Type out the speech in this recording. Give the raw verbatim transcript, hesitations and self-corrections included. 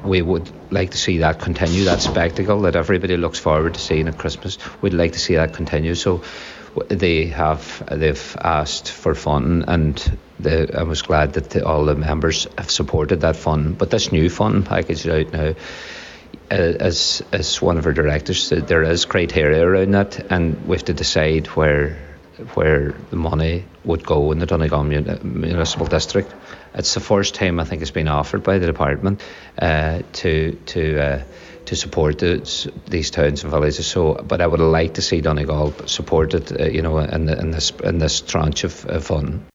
we would like to see that continue, that spectacle that everybody looks forward to seeing at Christmas. We'd like to see that continue. So they have they've asked for funding, and the, I was glad that the, all the members have supported that fund. But this new funding package out now, uh, as as one of our directors said, there is criteria around that, and we have to decide where where the money would go in the Donegal Municipal District. It's the first time I think it's been offered by the department uh, to to uh, to support the, these towns and villages. So, but I would like to see Donegal supported, uh, you know, in, the, in this in this tranche of uh, funding.